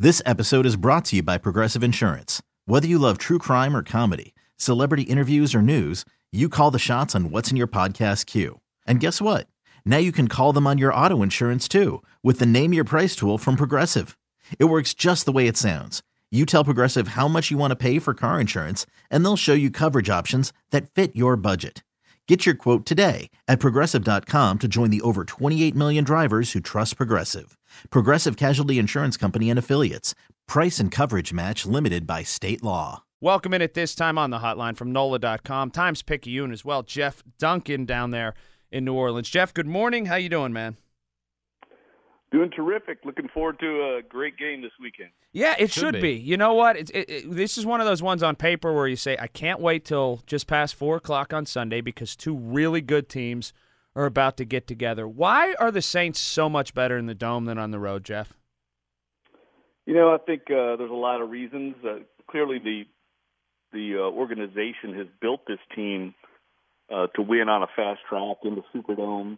This episode is brought to you by Progressive Insurance. Whether you love true crime or comedy, celebrity interviews or news, you call the shots on what's in your podcast queue. And guess what? Now you can call them on your auto insurance too with the Name Your Price tool from Progressive. It works just the way it sounds. You tell Progressive how much you want to pay for car insurance, and they'll show you coverage options that fit your budget. Get your quote today at Progressive.com to join the over 28 million drivers who trust Progressive. Progressive Casualty Insurance Company and Affiliates. Price and coverage match limited by state law. Welcome in at this time on the hotline from NOLA.com. Times-Picayune as well. Jeff Duncan down there in New Orleans. Jeff, good morning. How you doing, man? Doing terrific. Looking forward to a great game this weekend. Yeah, it should be. You know what? This is one of those ones on paper where you say, I can't wait till just past 4 o'clock on Sunday because two really good teams are about to get together. Why are the Saints so much better in the Dome than on the road, Jeff? You know, I think there's a lot of reasons. Clearly, the organization has built this team to win on a fast track in the Superdome.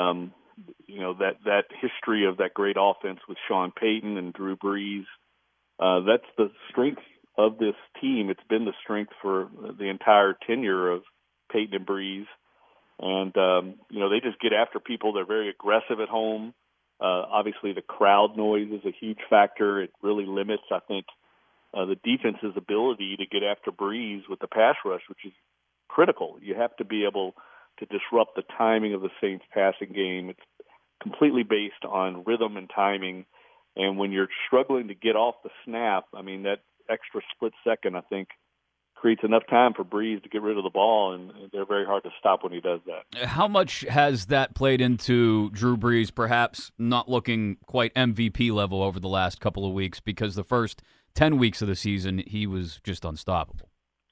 You know, that history of that great offense with Sean Payton and Drew Brees, that's the strength of this team. It's been the strength for the entire tenure of Payton and Brees. And, you know, they just get after people. They're very aggressive at home. Obviously, the crowd noise is a huge factor. It really limits, I think, the defense's ability to get after Brees with the pass rush, which is critical. You have to be able to disrupt the timing of the Saints passing game. It's completely based on rhythm and timing. And when you're struggling to get off the snap, I mean, that extra split second, I think, creates enough time for Brees to get rid of the ball, and they're very hard to stop when he does that. How much has that played into Drew Brees perhaps not looking quite MVP level over the last couple of weeks? Because the first 10 weeks of the season, he was just unstoppable.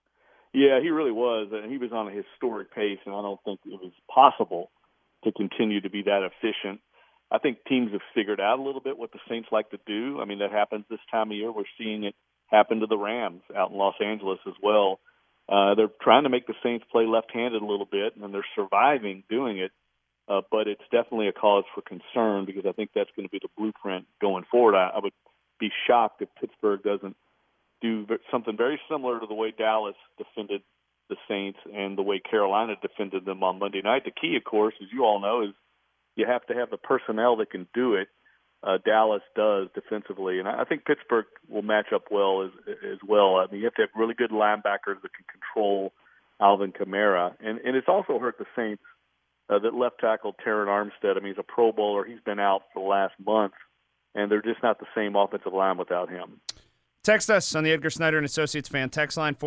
Yeah, he really was, and he was on a historic pace, and I don't think it was possible to continue to be that efficient. I think teams have figured out a little bit what the Saints like to do. I mean, that happens this time of year. We're seeing it happen to the Rams out in Los Angeles as well. They're trying to make the Saints play left-handed a little bit, and they're surviving doing it, but it's definitely a cause for concern because I think that's going to be the blueprint going forward. I would be shocked if Pittsburgh doesn't do something very similar to the way Dallas defended the Saints and the way Carolina defended them on Monday night. The key, of course, as you all know, is you have to have the personnel that can do it. Dallas does defensively, and I think Pittsburgh will match up well as well. I mean, you have to have really good linebackers that can control Alvin Kamara, and it's also hurt the Saints that left tackle Terron Armstead. I mean, he's a Pro Bowler. He's been out for the last month, and they're just not the same offensive line without him. Text us on the Edgar Snyder & Associates fan text line,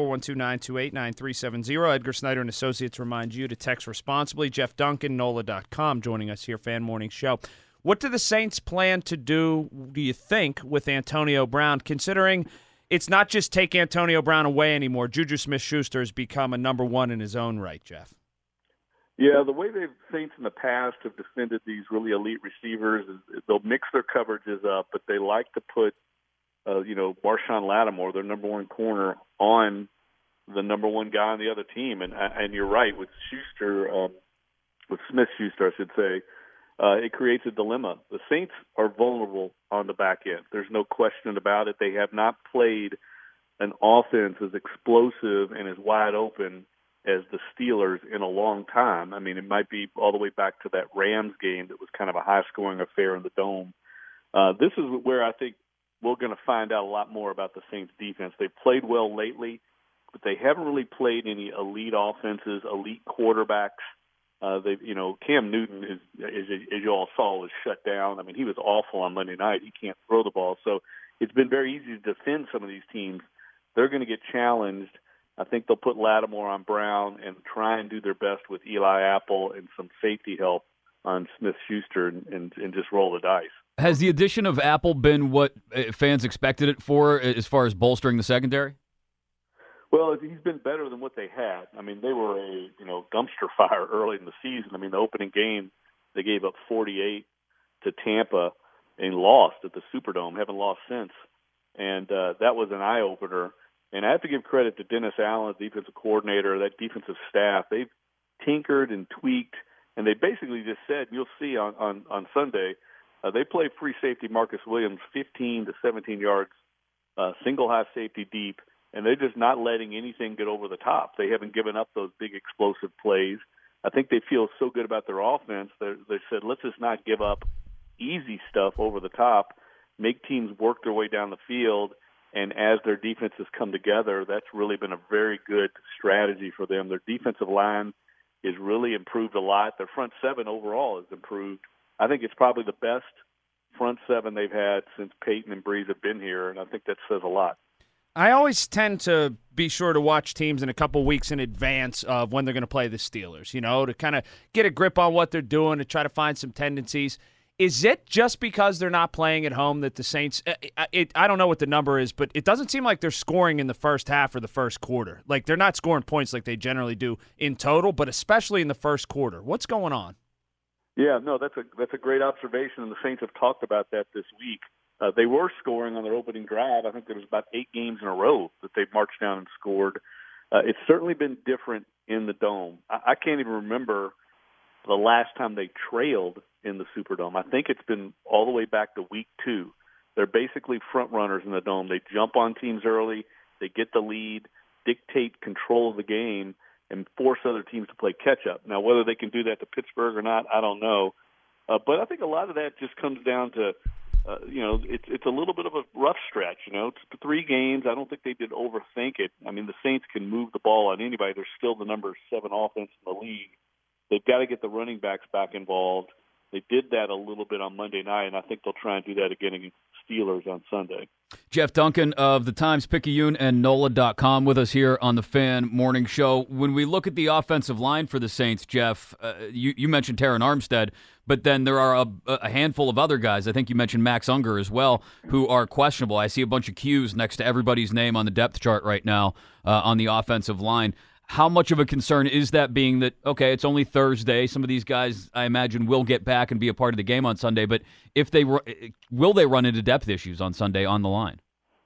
412-928-9370. Edgar Snyder & Associates reminds you to text responsibly. Jeff Duncan, NOLA.com, joining us here, Fan Morning Show. What do the Saints plan to do you think, with Antonio Brown, considering it's not just take Antonio Brown away anymore? Juju Smith-Schuster has become a number one in his own right, Jeff. Yeah, the way the Saints in the past have defended these really elite receivers is they'll mix their coverages up, but they like to put Marshawn Lattimore, their number one corner, on the number one guy on the other team. And you're right, with Schuster, with Smith-Schuster, I should say, it creates a dilemma. The Saints are vulnerable on the back end. There's no question about it. They have not played an offense as explosive and as wide open as the Steelers in a long time. I mean, it might be all the way back to that Rams game that was kind of a high-scoring affair in the Dome. This is where I think we're going to find out a lot more about the Saints defense. They've played well lately, but they haven't really played any elite offenses, elite quarterbacks. Cam Newton is, as you all saw, was shut down. I mean, he was awful on Monday night. He can't throw the ball. So it's been very easy to defend some of these teams. They're going to get challenged. I think they'll put Lattimore on Brown and try and do their best with Eli Apple and some safety help on Smith-Schuster and just roll the dice. Has the addition of Apple been what fans expected it for as far as bolstering the secondary? Well, he's been better than what they had. I mean, they were a dumpster fire early in the season. I mean, the opening game, they gave up 48 to Tampa and lost at the Superdome. Haven't lost since. And that was an eye-opener. And I have to give credit to Dennis Allen, defensive coordinator, that defensive staff. They've tinkered and tweaked, and they basically just said, you'll see on Sunday, They play free safety Marcus Williams 15 to 17 yards, single high safety deep, and they're just not letting anything get over the top. They haven't given up those big explosive plays. I think they feel so good about their offense. They said, let's just not give up easy stuff over the top, make teams work their way down the field, and as their defenses come together, that's really been a very good strategy for them. Their defensive line is really improved a lot. Their front seven overall has improved. I think it's probably the best front seven they've had since Peyton and Breeze have been here, and I think that says a lot. I always tend to be sure to watch teams in a couple weeks in advance of when they're going to play the Steelers, to kind of get a grip on what they're doing, to try to find some tendencies. Is it just because they're not playing at home that the Saints I don't know what the number is, but it doesn't seem like they're scoring in the first half or the first quarter. Like, they're not scoring points like they generally do in total, but especially in the first quarter. What's going on? Yeah, no, that's a great observation, and the Saints have talked about that this week. They were scoring on their opening drive. I think there was about 8 games in a row that they marched down and scored. It's certainly been different in the Dome. I can't even remember the last time they trailed in the Superdome. I think it's been all the way back to week 2. They're basically front runners in the Dome. They jump on teams early, they get the lead, dictate control of the game, and force other teams to play catch-up. Now, whether they can do that to Pittsburgh or not, I don't know. But I think a lot of that just comes down to, it's a little bit of a rough stretch. It's 3 games. I don't think they did overthink it. I mean, the Saints can move the ball on anybody. They're still the number 7 offense in the league. They've got to get the running backs back involved. They did that a little bit on Monday night, and I think they'll try and do that again against the Steelers on Sunday. Jeff Duncan of the Times-Picayune and NOLA.com with us here on the Fan Morning Show. When we look at the offensive line for the Saints, Jeff, you mentioned Terron Armstead, but then there are a handful of other guys. I think you mentioned Max Unger as well, who are questionable. I see a bunch of Qs next to everybody's name on the depth chart right now on the offensive line. How much of a concern is that, being that, okay, it's only Thursday? Some of these guys, I imagine, will get back and be a part of the game on Sunday, but will they run into depth issues on Sunday on the line?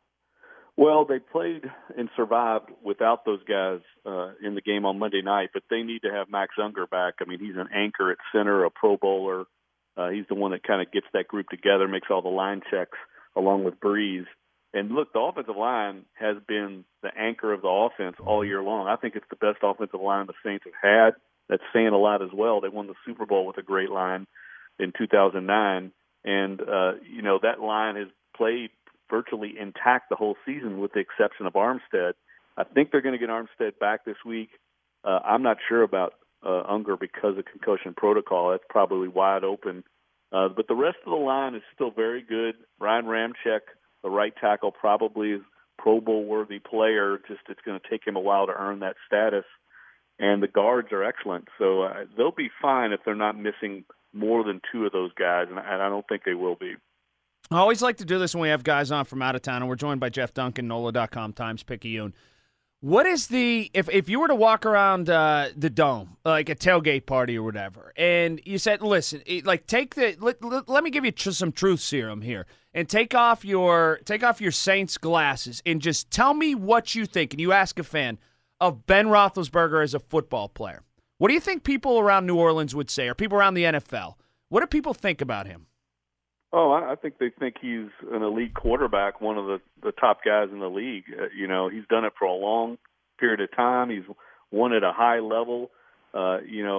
Well, they played and survived without those guys in the game on Monday night, but they need to have Max Unger back. I mean, he's an anchor at center, a Pro Bowler. He's the one that kind of gets that group together, makes all the line checks along with Breeze. And look, the offensive line has been the anchor of the offense all year long. I think it's the best offensive line the Saints have had. That's saying a lot as well. They won the Super Bowl with a great line in 2009. And, that line has played virtually intact the whole season with the exception of Armstead. I think they're going to get Armstead back this week. I'm not sure about Unger because of concussion protocol. That's probably wide open. But the rest of the line is still very good. Ryan Ramczyk, the right tackle, probably is Pro Bowl-worthy player. Just it's going to take him a while to earn that status. And the guards are excellent. So they'll be fine if they're not missing more than 2 of those guys, and I don't think they will be. I always like to do this when we have guys on from out of town, and we're joined by Jeff Duncan, NOLA.com, Times-Picayune. What is if you were to walk around the Dome, like a tailgate party or whatever, and you said, listen, let me give you some truth serum here, and take off your Saints glasses and just tell me what you think, and you ask a fan, of Ben Roethlisberger as a football player. What do you think people around New Orleans would say, or people around the NFL? What do people think about him? Oh, I think they think he's an elite quarterback, one of the top guys in the league. He's done it for a long period of time. He's won at a high level. I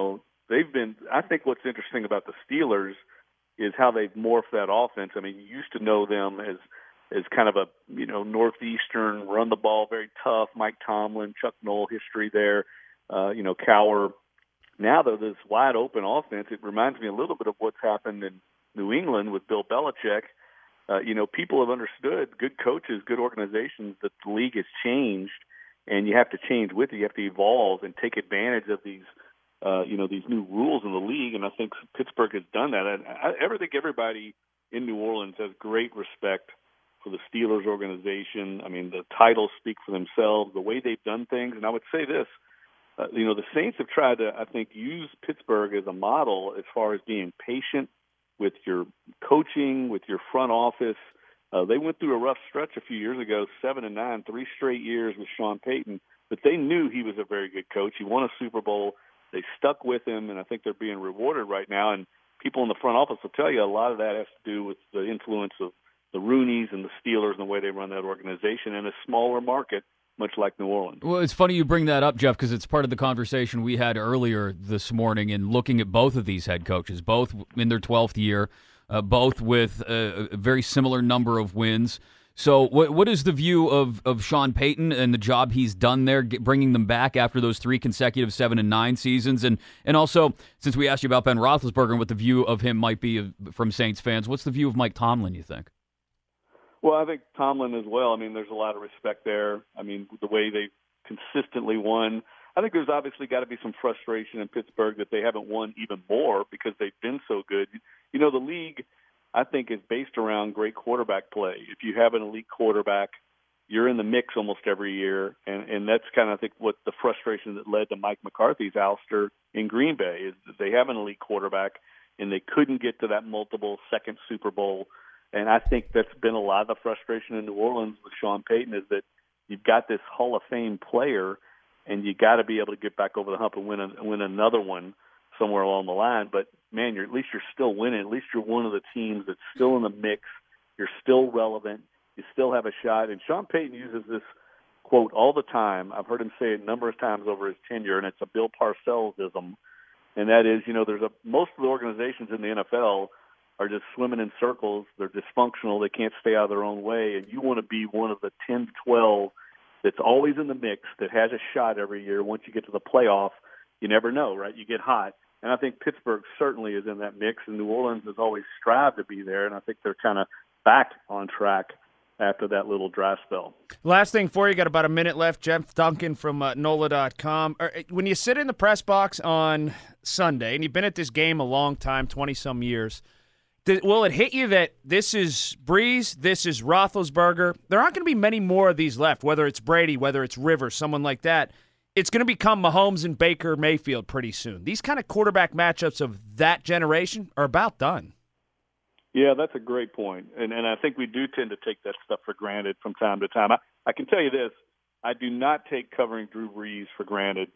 think what's interesting about the Steelers is how they've morphed that offense. I mean, you used to know them as kind of a, Northeastern, run the ball, very tough, Mike Tomlin, Chuck Noll history there, Cowher. Now, though, this wide open offense, it reminds me a little bit of what's happened in New England with Bill Belichick. People have understood, good coaches, good organizations, that the league has changed, and you have to change with it. You have to evolve and take advantage of these, these new rules in the league. And I think Pittsburgh has done that. And I think everybody in New Orleans has great respect for the Steelers organization. I mean, the titles speak for themselves, the way they've done things. And I would say this, the Saints have tried to, I think, use Pittsburgh as a model as far as being patient with your coaching, with your front office. They went through a rough stretch a few years ago, 7-9, 3 straight years with Sean Payton, but they knew he was a very good coach. He won a Super Bowl. They stuck with him, and I think they're being rewarded right now. And people in the front office will tell you a lot of that has to do with the influence of the Rooneys and the Steelers and the way they run that organization in a smaller market, much like New Orleans. Well, it's funny you bring that up, Jeff, because it's part of the conversation we had earlier this morning in looking at both of these head coaches, both in their 12th year, both with a very similar number of wins. So what is the view of Sean Payton and the job he's done there, bringing them back after those 3 consecutive 7-9 seasons? And also, since we asked you about Ben Roethlisberger and what the view of him might be from Saints fans, what's the view of Mike Tomlin, you think? Well, I think Tomlin as well. I mean, there's a lot of respect there. I mean, the way they've consistently won. I think there's obviously got to be some frustration in Pittsburgh that they haven't won even more because they've been so good. You know, the league, I think, is based around great quarterback play. If you have an elite quarterback, you're in the mix almost every year, and that's kind of, I think, what the frustration that led to Mike McCarthy's ouster in Green Bay is that they have an elite quarterback, and they couldn't get to that multiple second Super Bowl. And I think that's been a lot of the frustration in New Orleans with Sean Payton is that you've got this Hall of Fame player, and you got to be able to get back over the hump and win another one somewhere along the line. But, man, at least you're still winning. At least you're one of the teams that's still in the mix. You're still relevant. You still have a shot. And Sean Payton uses this quote all the time. I've heard him say it a number of times over his tenure, and it's a Bill Parcells-ism. And that is, most of the organizations in the NFL are just swimming in circles. They're dysfunctional. They can't stay out of their own way. And you want to be one of the 10 to 12 that's always in the mix, that has a shot every year. Once you get to the playoff, you never know, right? You get hot. And I think Pittsburgh certainly is in that mix, and New Orleans has always strived to be there, and I think they're kind of back on track after that little dry spell. Last thing for you, got about a minute left. Jeff Duncan from NOLA.com. When you sit in the press box on Sunday, and you've been at this game a long time, 20-some years, will it hit you that this is Breeze, this is Roethlisberger? There aren't going to be many more of these left, whether it's Brady, whether it's Rivers, someone like that. It's going to become Mahomes and Baker Mayfield pretty soon. These kind of quarterback matchups of that generation are about done. Yeah, that's a great point. And I think we do tend to take that stuff for granted from time to time. I can tell you this. I do not take covering Drew Brees for granted.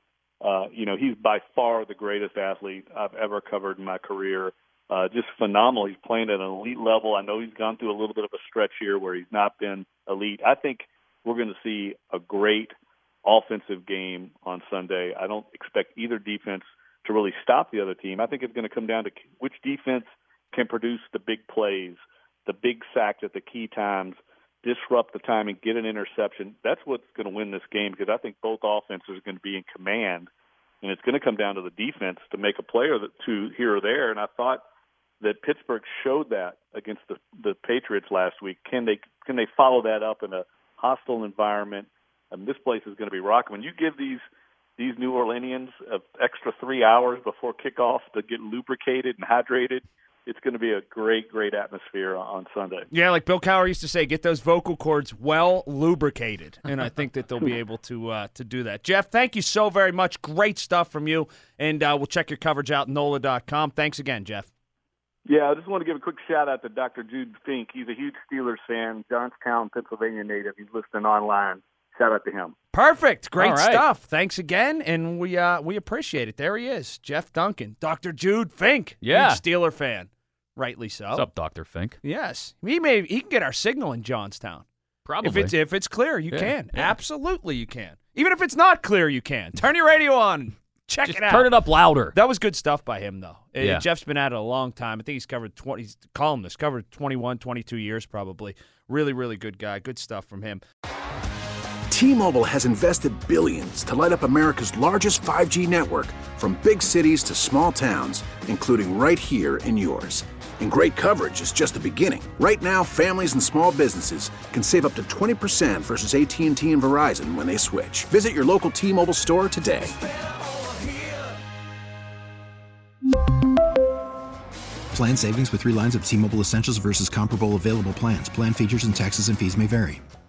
He's by far the greatest athlete I've ever covered in my career. Just phenomenal. He's playing at an elite level. I know he's gone through a little bit of a stretch here where he's not been elite. I think we're going to see a great offensive game on Sunday. I don't expect either defense to really stop the other team. I think it's going to come down to which defense can produce the big plays, the big sacks at the key times, disrupt the timing, get an interception. That's what's going to win this game because I think both offenses are going to be in command, and it's going to come down to the defense to make a play or two here or there. And I thought that Pittsburgh showed that against the Patriots last week. Can they follow that up in a hostile environment? This place is going to be rocking. When you give these New Orleanians an extra 3 hours before kickoff to get lubricated and hydrated, it's going to be a great, great atmosphere on Sunday. Yeah, like Bill Cowher used to say, get those vocal cords well lubricated, and I think that they'll be able to do that. Jeff, thank you so very much. Great stuff from you, and we'll check your coverage out at NOLA.com. Thanks again, Jeff. Yeah, I just want to give a quick shout-out to Dr. Jude Fink. He's a huge Steelers fan, Johnstown, Pennsylvania native. He's listening online. Shout out to him. Perfect. Great stuff. Thanks again, and we appreciate it. There he is, Jeff Duncan, Dr. Jude Fink. Yeah. Huge Steeler fan. Rightly so. What's up, Dr. Fink? Yes. He can get our signal in Johnstown. Probably. If it's clear, you can. Yeah. Absolutely you can. Even if it's not clear, you can. Turn your radio on. Check it out. Turn it up louder. That was good stuff by him, though. Yeah. Jeff's been at it a long time. I think he's covered 21, 22 years probably. Really, really good guy. Good stuff from him. T-Mobile has invested billions to light up America's largest 5G network, from big cities to small towns, including right here in yours. And great coverage is just the beginning. Right now, families and small businesses can save up to 20% versus AT&T and Verizon when they switch. Visit your local T-Mobile store today. Plan savings with 3 lines of T-Mobile Essentials versus comparable available plans. Plan features and taxes and fees may vary.